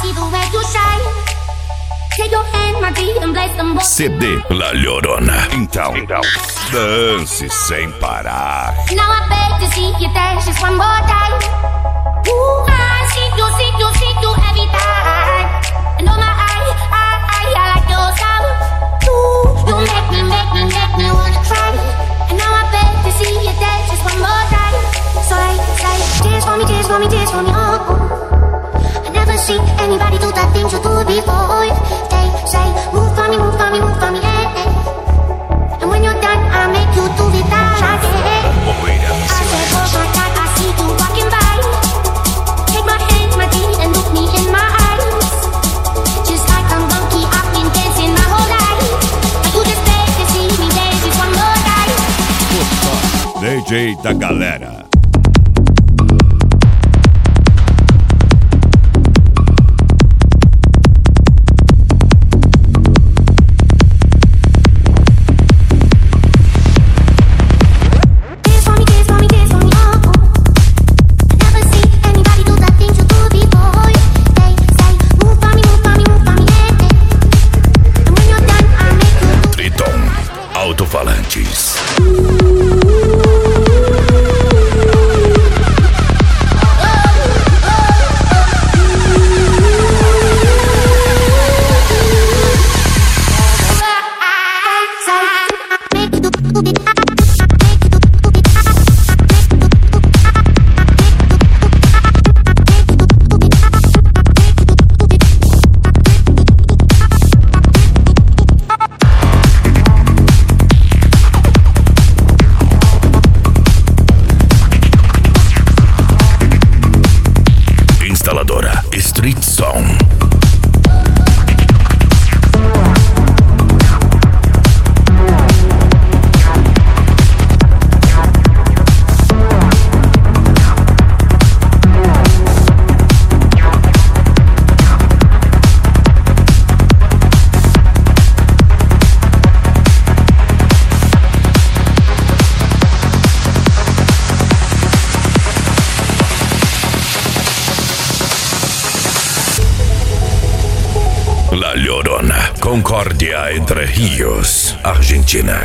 CD La Llorona. Então, dance sem parar. Now I beg to see you dance just one more time. Ooh, I see you every time. And oh my, I like your style. Ooh, you make me wanna try. And now I beg to see you dance just one more time. So say, dance for me, dance for me, dance for me, oh. I never seen anybody do that thing you do before. They say, move for me, move for me, move for me, yeah. And when you're done, I make you do it again. I said, oh my God, I see you walking by. Take my hand, my feet, and look me in my eyes. Just like a monkey, I've been dancing my whole life. But you just beg to see me dance just one more time. DJ da galera. Alto-falantes. Instaladora Street Sound. La Llorona, Concordia, Entre Rios, Argentina.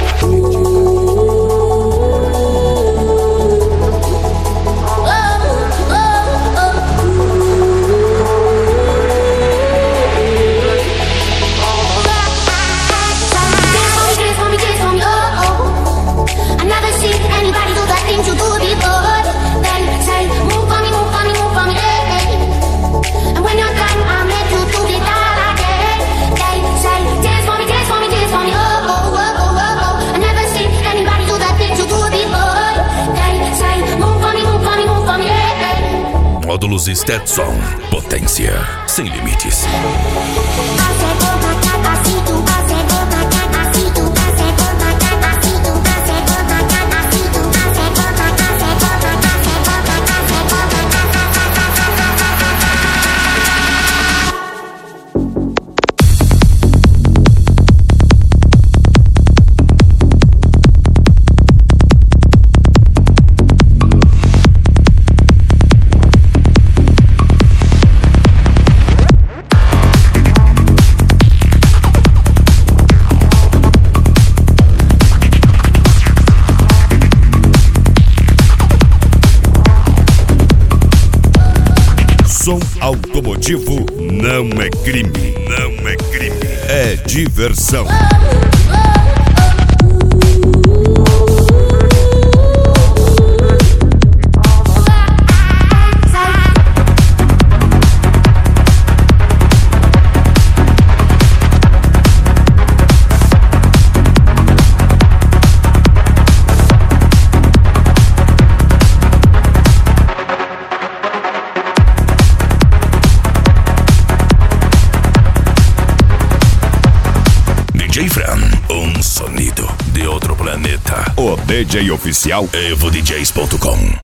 Módulos Stetson, potência sem limites. Som automotivo não é crime, não é crime, é diversão. DJ Fran, um sonido de outro planeta. O DJ oficial EvoDJs.com.